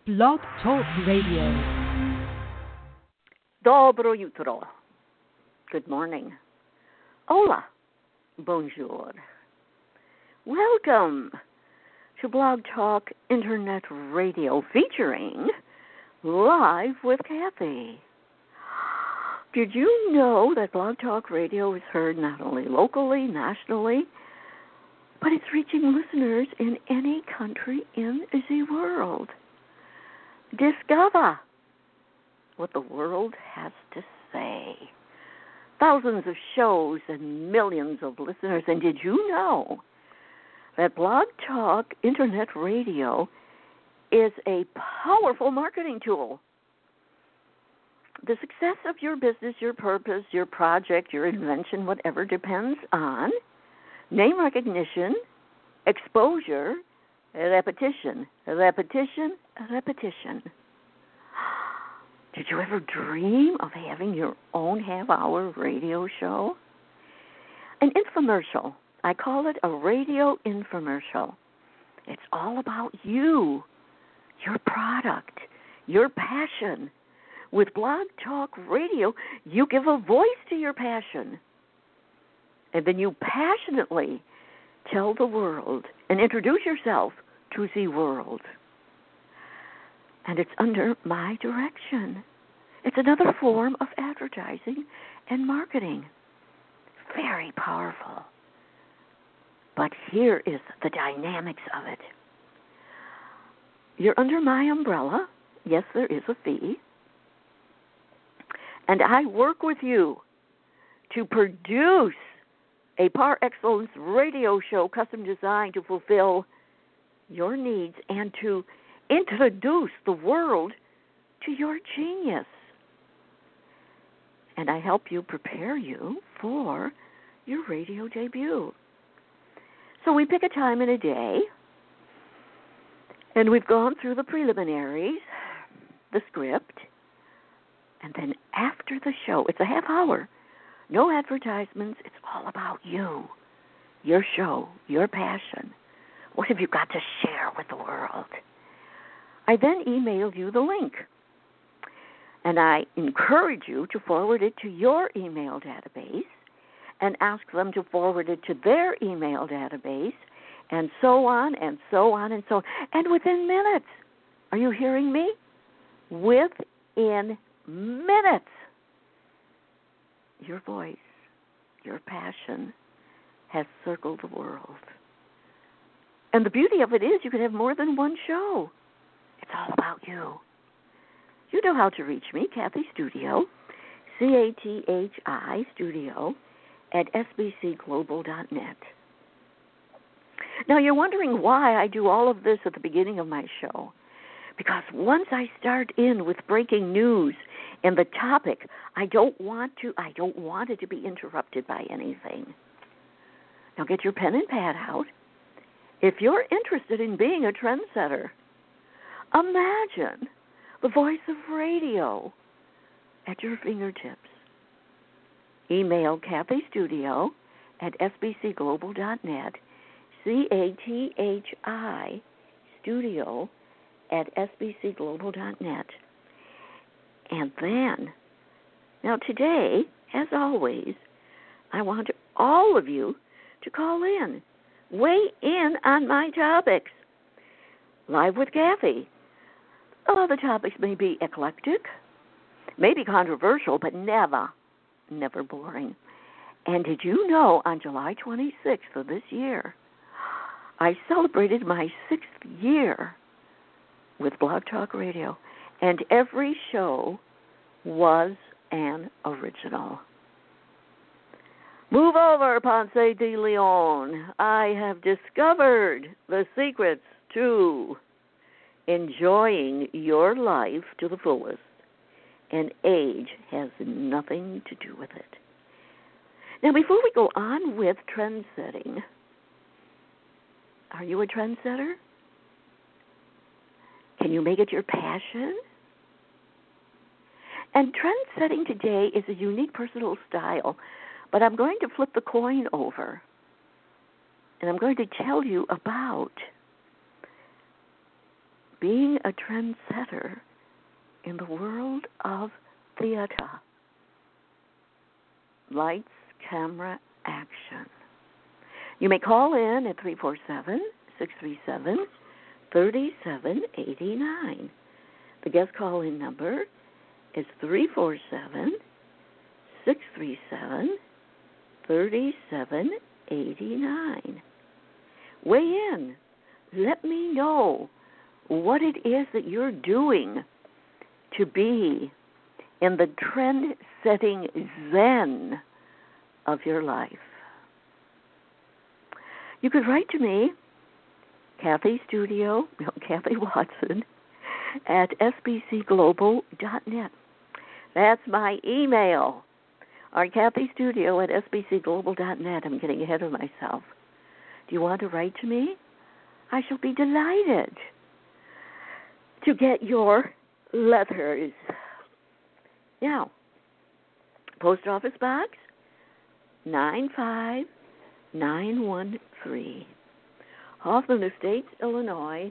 Blog Talk Radio. Dobro jutro. Good morning. Hola. Bonjour. Welcome to Blog Talk Internet Radio featuring Live with Kathy. Did you know that Blog Talk Radio is heard not only locally, nationally, but it's reaching listeners in any country in the world? Discover what the world has to say. Thousands of shows and millions of listeners. And did you know that Blog Talk Internet Radio is a powerful marketing tool? The success of your business, your purpose, your project, your invention, whatever, depends on name recognition, exposure, repetition, repetition, repetition. Did you ever dream of having your own half-hour radio show? An infomercial. I call it a radio infomercial. It's all about you, your product, your passion. With Blog Talk Radio, you give a voice to your passion. And then you passionately tell the world and introduce yourself to the world. And it's under my direction. It's another form of advertising and marketing. Very powerful. But here is the dynamics of it. You're under my umbrella. Yes, there is a fee. And I work with you to produce a par excellence radio show custom designed to fulfill your needs and to introduce the world to your genius. And I help you prepare you for your radio debut. So we pick a time and a day, and we've gone through the preliminaries, the script, and then after the show, it's a half hour, no advertisements, it's all about you, your show, your passion. What have you got to share with the world? I then email you the link, and I encourage you to forward it to your email database and ask them to forward it to their email database, and so on and so on and so on. And within minutes, are you hearing me? Within minutes, your voice, your passion has circled the world. And the beauty of it is you can have more than one show. It's all about you. You know how to reach me, Kathy Studio, CATHI Studio, at sbcglobal.net. Now, you're wondering why I do all of this at the beginning of my show. Because once I start in with breaking news and the topic, I don't want it to be interrupted by anything. Now, get your pen and pad out. If you're interested in being a trendsetter, imagine the voice of radio at your fingertips. Email Kathy Studio at sbcglobal.net, CATHI Studio at sbcglobal.net. And then, now today, as always, I want all of you to call in. Weigh in on my topics. Live with Kathy. The topics may be eclectic, maybe controversial, but never boring. And did you know on July 26th of this year, I celebrated my 6th year with Blog Talk Radio, and every show was an original. Move over, Ponce de Leon. I have discovered the secrets to enjoying your life to the fullest, and age has nothing to do with it. Now, before we go on with trend setting, are you a trendsetter? Can you make it your passion? And trend setting today is a unique personal style, but I'm going to flip the coin over, and I'm going to tell you about being a trendsetter in the world of theater. Lights, camera, action. You may call in at 347-637-3789. The guest call-in number is 347-637-3789. Weigh in. Let me know what it is that you're doing to be in the trend-setting zen of your life. You could write to me, Kathy Watson, at sbcglobal.net. That's my email. Or Kathy Studio at sbcglobal.net. I'm getting ahead of myself. Do you want to write to me? I shall be delighted to get your letters. Now, Post Office Box 95913, Hoffman Estates, Illinois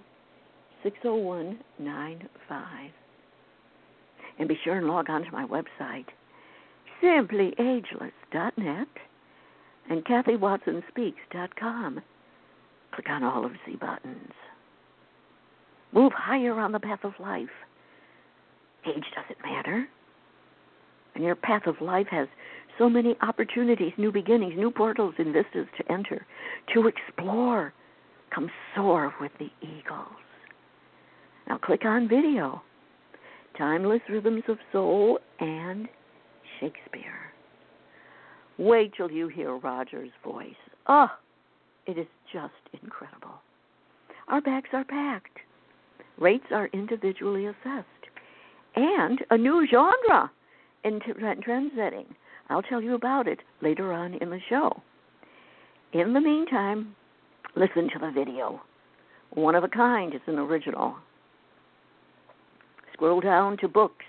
60195. And be sure and log on to my website, simplyageless.net and KathyWatsonSpeaks.com. Click on all of the buttons. Move higher on the path of life. Age doesn't matter. And your path of life has so many opportunities, new beginnings, new portals and vistas to enter, to explore. Come soar with the eagles. Now click on video. Timeless Rhythms of Soul and Shakespeare. Wait till you hear Roger's voice. Oh, it is just incredible. Our bags are packed. Rates are individually assessed. And a new genre in trend setting. I'll tell you about it later on in the show. In the meantime, listen to the video. One of a kind is an original. Scroll down to books.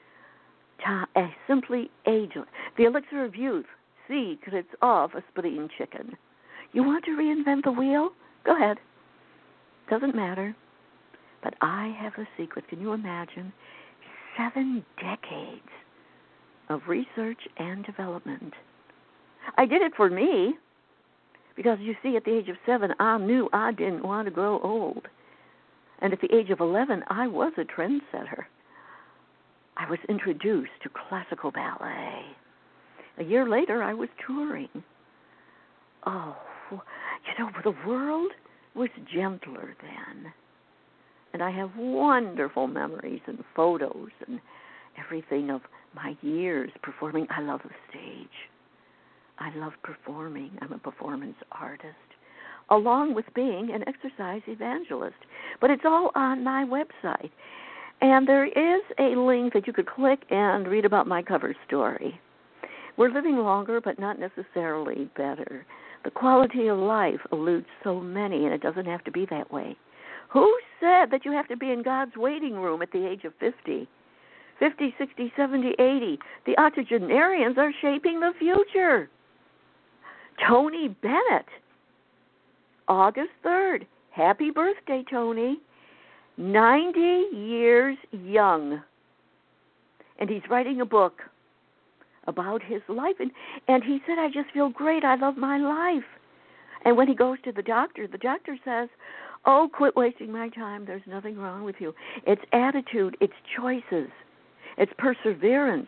Simply Ageless. The Elixir of Youth. Secrets of a Spring Chicken. You want to reinvent the wheel? Go ahead. Doesn't matter. But I have a secret. Can you imagine? 7 decades of research and development. I did it for me because, you see, at the age of 7, I knew I didn't want to grow old. And at the age of 11, I was a trendsetter. I was introduced to classical ballet. A year later, I was touring. Oh, the world was gentler then. And I have wonderful memories and photos and everything of my years performing. I love the stage. I love performing. I'm a performance artist, along with being an exercise evangelist. But it's all on my website. And there is a link that you could click and read about my cover story. We're living longer, but not necessarily better. The quality of life eludes so many, and it doesn't have to be that way. Who said that you have to be in God's waiting room at the age of 50? 50, 60, 70, 80. The octogenarians are shaping the future. Tony Bennett, August 3rd. Happy birthday, Tony. 90 years young. And he's writing a book about his life. And he said, I just feel great. I love my life. And when he goes to the doctor says, oh, quit wasting my time. There's nothing wrong with you. It's attitude. It's choices. It's perseverance.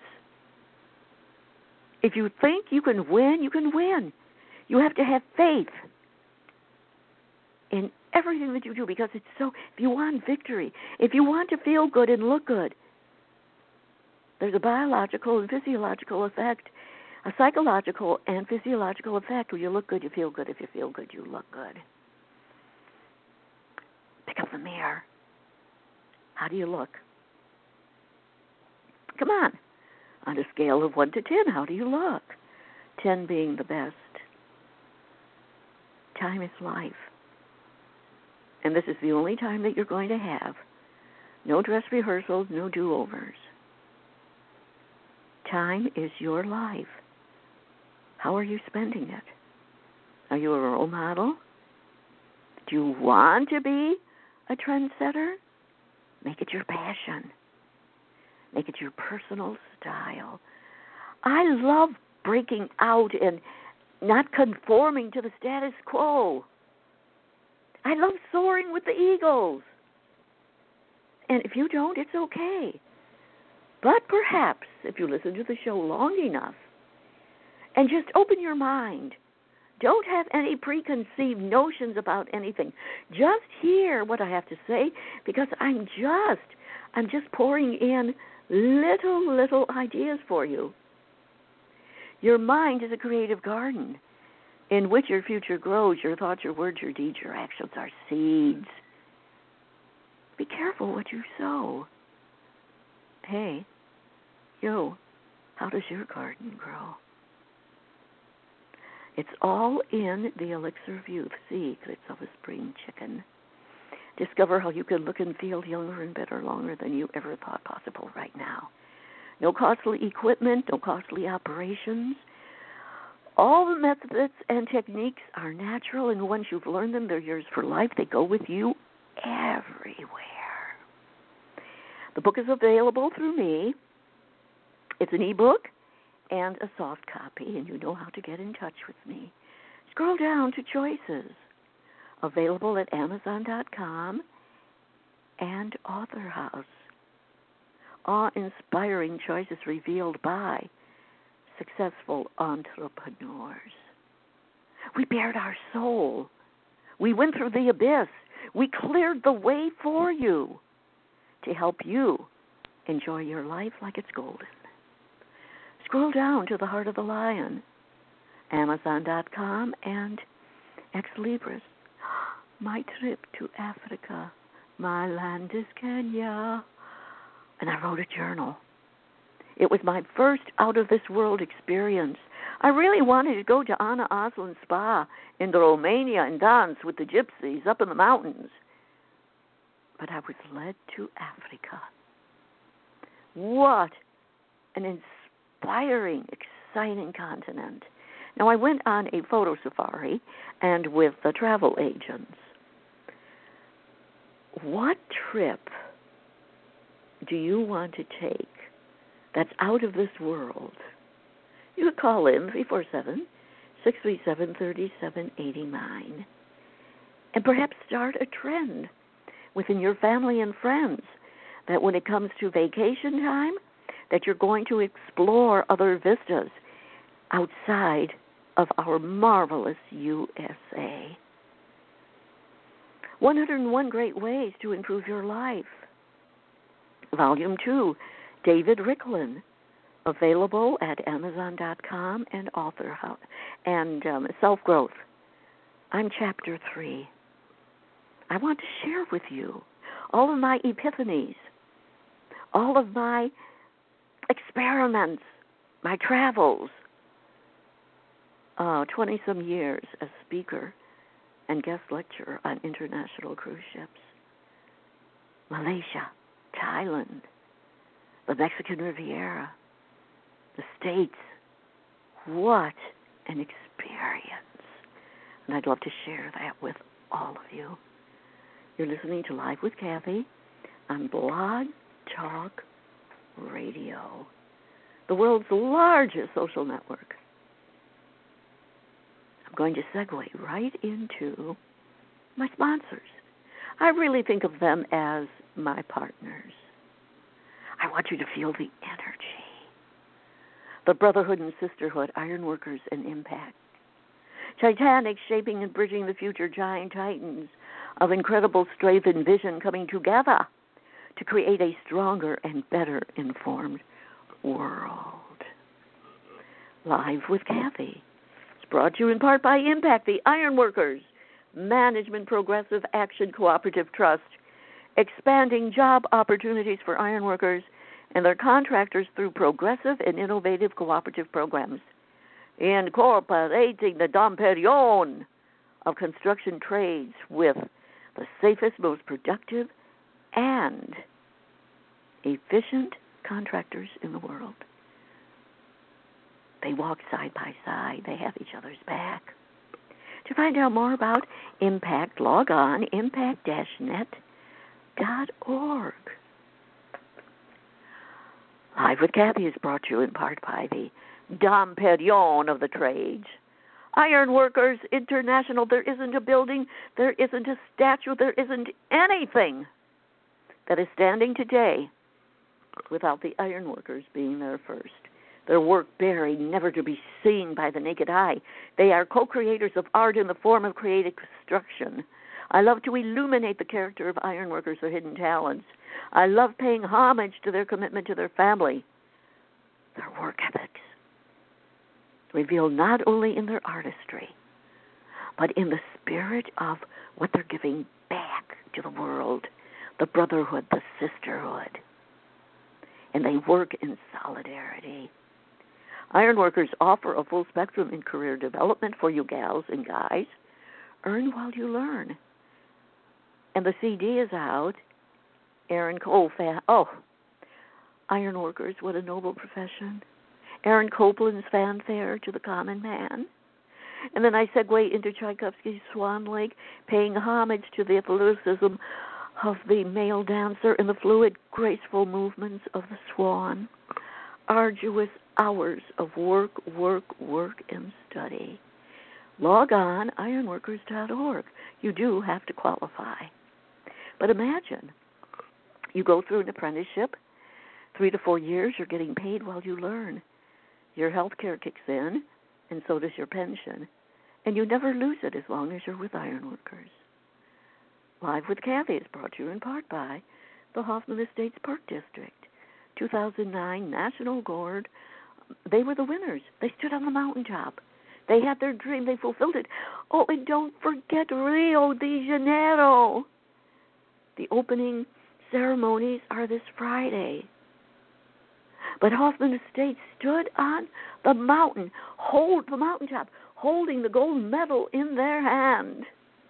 If you think you can win, you can win. You have to have faith in everything that you do, because it's so, if you want victory, if you want to feel good and look good, there's a biological and physiological effect, a psychological and physiological effect. When you look good, you feel good. If you feel good, you look good. Pick up the mirror. How do you look? Come on. On a scale of 1 to 10, how do you look? 10 being the best. Time is life. And this is the only time that you're going to have. No dress rehearsals, no do-overs. Time is your life. How are you spending it? Are you a role model? Do you want to be a trendsetter? Make it your passion. Make it your personal style. I love breaking out and not conforming to the status quo. I love soaring with the eagles. And if you don't, it's okay. But perhaps if you listen to the show long enough and just open your mind, don't have any preconceived notions about anything. Just hear what I have to say, because I'm just pouring in little ideas for you. Your mind is a creative garden in which your future grows. Your thoughts, your words, your deeds, your actions are seeds. Be careful what you sow. Hey, you, how does your garden grow? It's all in the Elixir of Youth, Secrets of a Spring Chicken. Discover how you can look and feel younger and better longer than you ever thought possible right now. No costly equipment, no costly operations. All the methods and techniques are natural, and once you've learned them, they're yours for life. They go with you everywhere. The book is available through me. It's an ebook and a soft copy, and you know how to get in touch with me. Scroll down to Choices, available at Amazon.com and Author House. Awe-inspiring choices revealed by successful entrepreneurs. We bared our soul. We went through the abyss. We cleared the way for you to help you enjoy your life like it's golden. Scroll down to The Heart of the Lion, Amazon.com and Ex Libris. My trip to Africa. My land is Kenya. And I wrote a journal. It was my first out-of-this-world experience. I really wanted to go to Anna Aslan Spa in Romania and dance with the gypsies up in the mountains. But I was led to Africa. What an inspiring, exciting continent. Now, I went on a photo safari and with the travel agents. What trip do you want to take that's out of this world? You could call in 347-637-3789 and perhaps start a trend within your family and friends that when it comes to vacation time, that you're going to explore other vistas outside of our marvelous USA. 101 Great Ways to Improve Your Life. Volume 2, David Ricklin, available at Amazon.com and Author House, and Self-Growth. I'm Chapter 3. I want to share with you all of my epiphanies, all of my experiments, my travels, 20-some years as speaker and guest lecturer on international cruise ships. Malaysia, Thailand, the Mexican Riviera, the States. What an experience. And I'd love to share that with all of you. You're listening to Live with Kathy on Blog Talk Radio, the world's largest social network. I'm going to segue right into my sponsors. I really think of them as my partners. I want you to feel the energy, the brotherhood and sisterhood, ironworkers and impact. Titanic shaping and bridging the future, giant titans of incredible strength and vision coming together to create a stronger and better informed world. Live with Kathy. It's brought to you in part by Impact, the Ironworkers Management Progressive Action Cooperative Trust, expanding job opportunities for ironworkers and their contractors through progressive and innovative cooperative programs, incorporating the Dom Perignon of construction trades with the safest, most productive, and efficient contractors in the world. They walk side by side. They have each other's back. To find out more about Impact, log on impact-net.org. Live with Kathy is brought to you in part by the Dom Perignon of the trades. Ironworkers International. There isn't a building, there isn't a statue, there isn't anything that is standing today without the ironworkers being there first. Their work buried, never to be seen by the naked eye. They are co-creators of art in the form of creative construction. I love to illuminate the character of ironworkers, their hidden talents. I love paying homage to their commitment to their family, their work ethics, revealed not only in their artistry, but in the spirit of what they're giving back to the world, the brotherhood, the sisterhood. And they work in solidarity. Ironworkers offer a full spectrum in career development for you gals and guys. Earn while you learn. And the CD is out. Aaron Cole, ironworkers, what a noble profession. Aaron Copland's fanfare to the common man. And then I segue into Tchaikovsky's Swan Lake, paying homage to the athleticism of the male dancer and the fluid, graceful movements of the swan. Arduous hours of work, and study. Log on ironworkers.org. You do have to qualify. But imagine, you go through an apprenticeship, 3 to 4 years, you're getting paid while you learn. Your health care kicks in, and so does your pension. And you never lose it as long as you're with Ironworkers. Live with Kathy is brought to you in part by the Hoffman Estates Park District. 2009 National Award. They were the winners. They stood on the mountaintop. They had their dream. They fulfilled it. Oh, and don't forget Rio de Janeiro. The opening ceremonies are this Friday. But Hoffman Estates stood on the mountain, the mountaintop, holding the gold medal in their hand.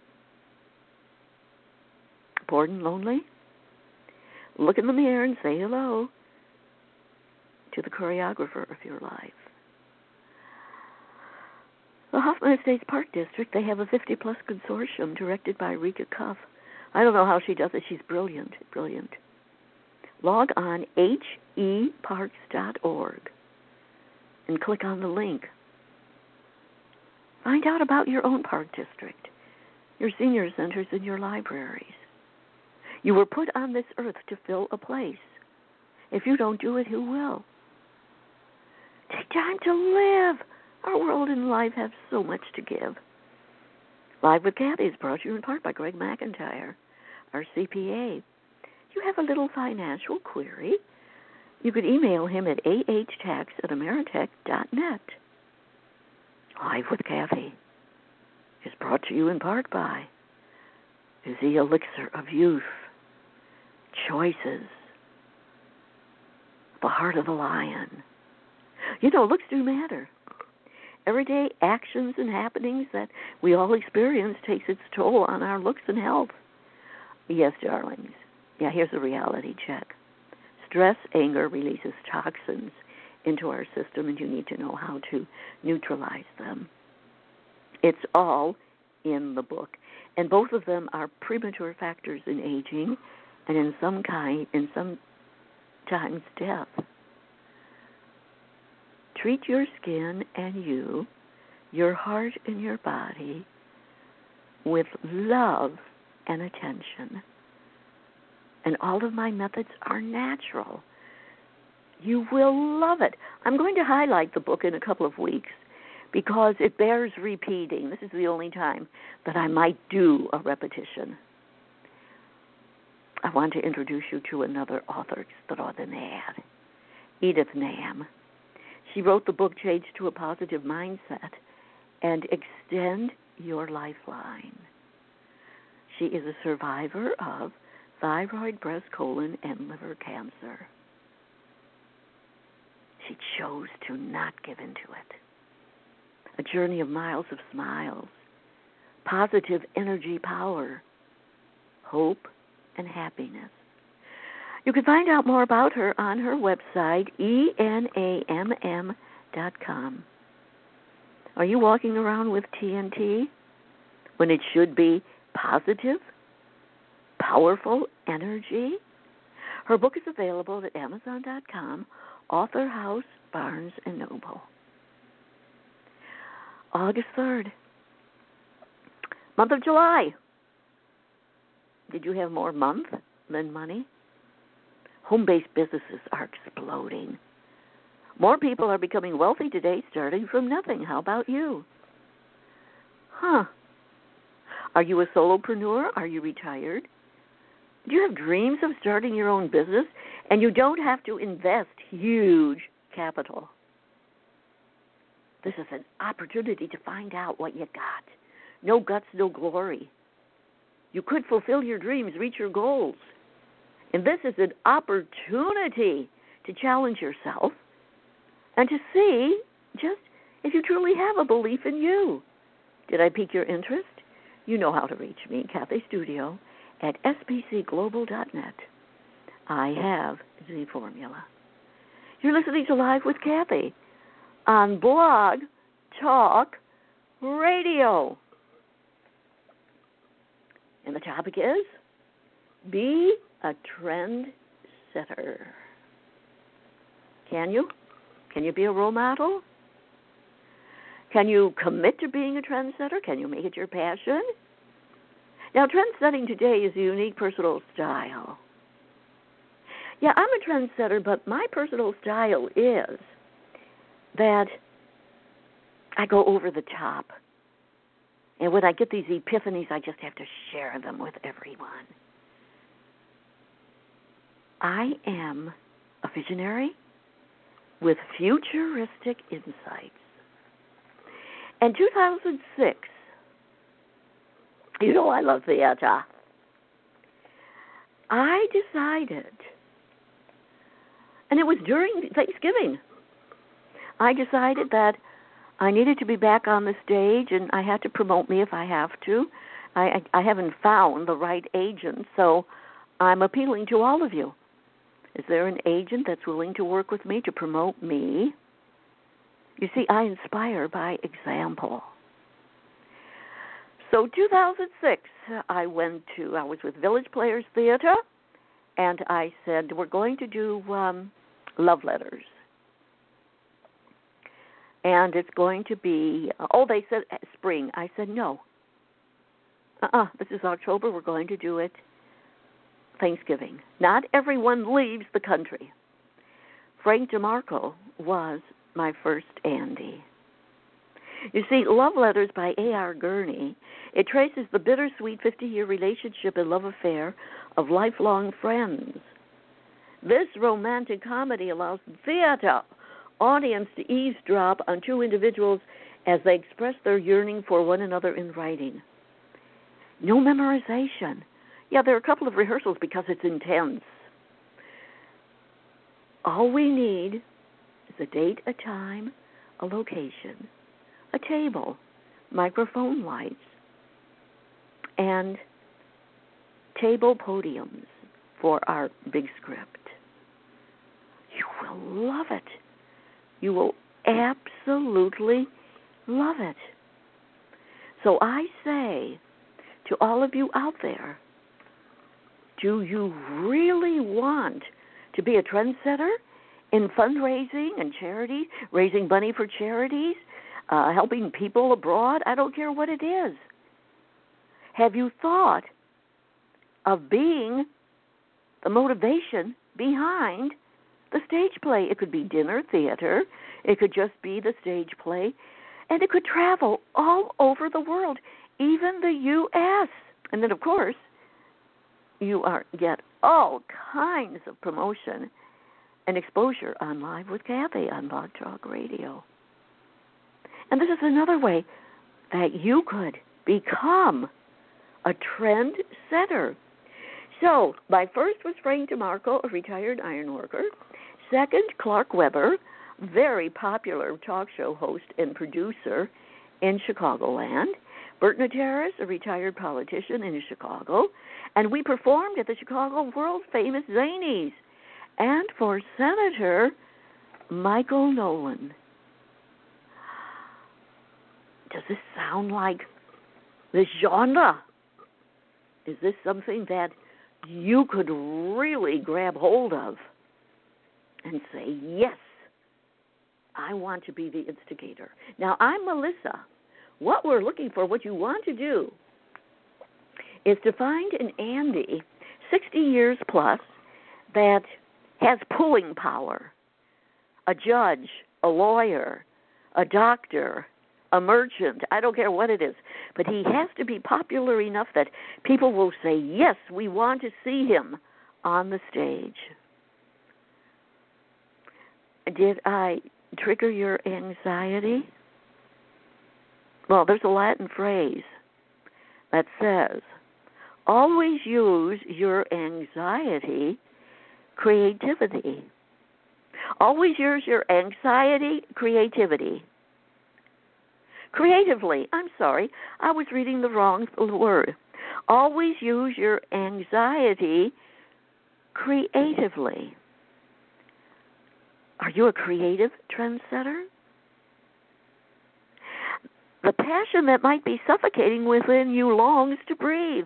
Bored and lonely? Look in the mirror and say hello to the choreographer of your life. The Hoffman Estates Park District, they have a 50-plus consortium directed by Rika Cuff. I don't know how she does it. She's brilliant. Log on heparks.org and click on the link. Find out about your own park district, your senior centers, and your libraries. You were put on this earth to fill a place. If you don't do it, who will? Take time to live. Our world and life have so much to give. Live with Kathy is brought to you in part by Greg McIntyre, our CPA. You have a little financial query, you could email him at ahtax@ameritech.net. Live with Kathy is brought to you in part by the Elixir of Youth, Choices, the Heart of the Lion. You know, looks do matter. Everyday actions and happenings that we all experience takes its toll on our looks and health. Yes, darlings. Yeah, here's a reality check. Stress, anger releases toxins into our system, and you need to know how to neutralize them. It's all in the book. And both of them are premature factors in aging and in sometimes death. Treat your skin and your heart and your body with love and attention. And all of my methods are natural. You will love it. I'm going to highlight the book in a couple of weeks because it bears repeating. This is the only time that I might do a repetition. I want to introduce you to another author extraordinaire, Edith Nam. She wrote the book Change to a Positive Mindset and Extend Your Lifeline. She is a survivor of thyroid, breast, colon, and liver cancer. She chose to not give into it. A journey of miles of smiles, positive energy power, hope, and happiness. You can find out more about her on her website, enamm.com. Are you walking around with TNT when it should be positive, powerful energy? Her book is available at Amazon.com, Author House, Barnes & Noble. August 3rd, month of July. Did you have more month than money? Home-based businesses are exploding. More people are becoming wealthy today starting from nothing. How about you? Are you a solopreneur? Are you retired? Do you have dreams of starting your own business? And you don't have to invest huge capital. This is an opportunity to find out what you got. No guts, no glory. You could fulfill your dreams, reach your goals. And this is an opportunity to challenge yourself and to see just if you truly have a belief in you. Did I pique your interest? You know how to reach me, Kathy Studio, at spcglobal.net. I have the formula. You're listening to Live with Kathy on Blog Talk Radio. And the topic is, be a trend setter. Can you? Can you be a role model? Can you commit to being a trendsetter? Can you make it your passion? Now, trend setting today is a unique personal style. Yeah, I'm a trendsetter, but my personal style is that I go over the top. And when I get these epiphanies, I just have to share them with everyone. I am a visionary with futuristic insights. In 2006, you know I love theater, I decided, and it was during Thanksgiving, I decided that I needed to be back on the stage, and I had to promote me if I have to. I haven't found the right agent, so I'm appealing to all of you. Is there an agent that's willing to work with me to promote me? You see, I inspire by example. So 2006, I was with Village Players Theater, and I said, we're going to do love letters. And it's going to be, they said spring. I said, no. This is October. We're going to do it Thanksgiving. Not everyone leaves the country. Frank DeMarco was my first Andy. You see, Love Letters by A.R. Gurney, it traces the bittersweet 50-year relationship and love affair of lifelong friends. This romantic comedy allows the theater audience to eavesdrop on two individuals as they express their yearning for one another in writing. No memorization. Yeah, there are a couple of rehearsals because it's intense. All we need is a date, a time, a location, a table, microphone lights, and table podiums for our big script. You will love it. You will absolutely love it. So I say to all of you out there, do you really want to be a trendsetter in fundraising and charity, raising money for charities, helping people abroad? I don't care what it is. Have you thought of being the motivation behind the stage play? It could be dinner theater. It could just be the stage play. And it could travel all over the world, even the U.S. And then, of course, you get all kinds of promotion and exposure on Live with Kathy on Blog Talk Radio. And this is another way that you could become a trend setter. So, my first was Frank DeMarco, a retired ironworker. Second, Clark Weber, very popular talk show host and producer in Chicagoland. Bert Nateris, a retired politician in Chicago. And we performed at the Chicago world-famous Zanies. And for Senator Michael Nolan. Does this sound like the genre? Is this something that you could really grab hold of and say, yes, I want to be the instigator. Now, I'm Melissa. What we're looking for, what you want to do, is to find an Andy, 60 years plus, that has pulling power, a judge, a lawyer, a doctor, a merchant, I don't care what it is, but he has to be popular enough that people will say, yes, we want to see him on the stage. Did I trigger your anxiety? Well, there's a Latin phrase that says, always use your anxiety, creativity. Always use your anxiety, creativity. Creatively, I'm sorry, I was reading the wrong word. Always use your anxiety creatively. Are you a creative trendsetter? The passion that might be suffocating within you longs to breathe.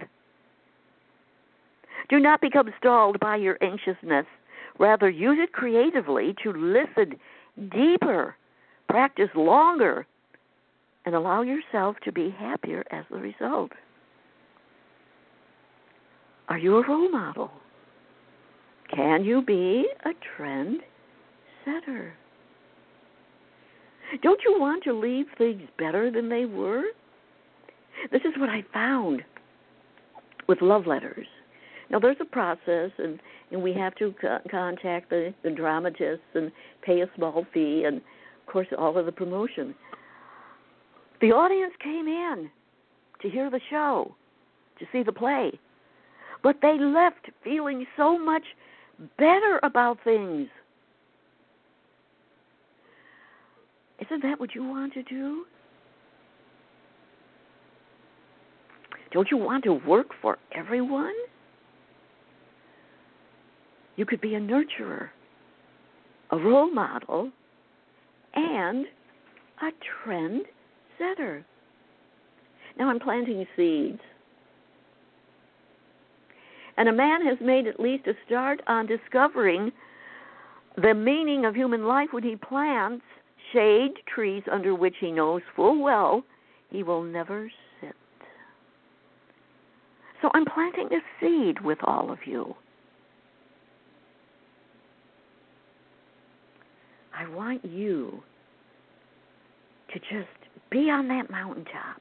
Do not become stalled by your anxiousness. Rather, use it creatively to listen deeper, practice longer, and allow yourself to be happier as the result. Are you a role model? Can you be a trend setter? Don't you want to leave things better than they were? This is what I found with love letters. Now, there's a process, and we have to contact the dramatists and pay a small fee, and, of course, all of the promotion. The audience came in to hear the show, to see the play, but they left feeling so much better about things. Isn't that what you want to do? Don't you want to work for everyone? You could be a nurturer, a role model, and a trend setter. Now I'm planting seeds. And a man has made at least a start on discovering the meaning of human life when he plants shade trees under which he knows full well he will never sit. So I'm planting a seed with all of you. I want you to just be on that mountaintop.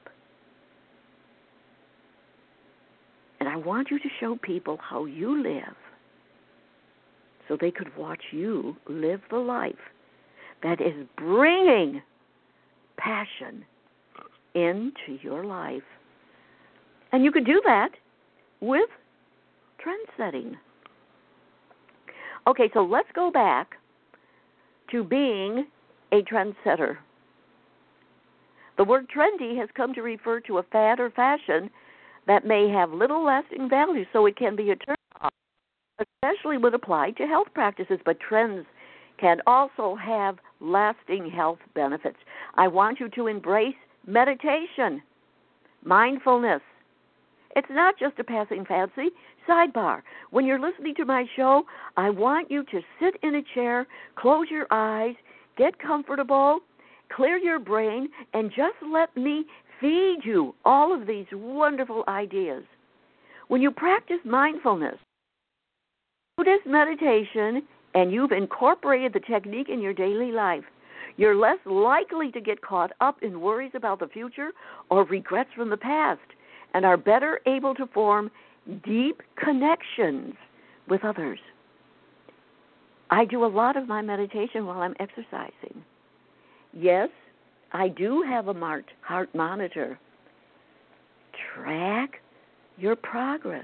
And I want you to show people how you live so they could watch you live the life that is bringing passion into your life. And you could do that with trend setting. Okay, so let's go back to being a trendsetter. The word trendy has come to refer to a fad or fashion that may have little lasting value, so it can be a turn off, especially when applied to health practices. But trends can also have lasting health benefits. I want you to embrace meditation, mindfulness. It's not just a passing fancy. Sidebar, when you're listening to my show, I want you to sit in a chair, close your eyes, get comfortable, clear your brain, and just let me feed you all of these wonderful ideas. When you practice mindfulness, Buddhist meditation, and you've incorporated the technique in your daily life, you're less likely to get caught up in worries about the future or regrets from the past, and are better able to form deep connections with others. I do a lot of my meditation while I'm exercising. Yes, I do have a heart monitor. Track your progress.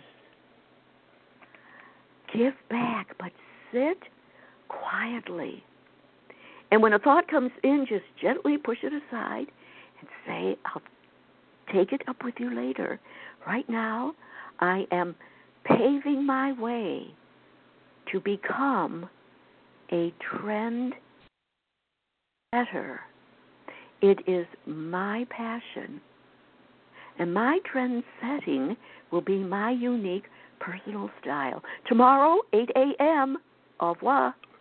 Give back, but sit quietly. And when a thought comes in, just gently push it aside and say, I'll take it up with you later. Right now, I am paving my way to become a trend setter. It is my passion. And my trend setting will be my unique personal style. Tomorrow, 8 a.m. Au revoir.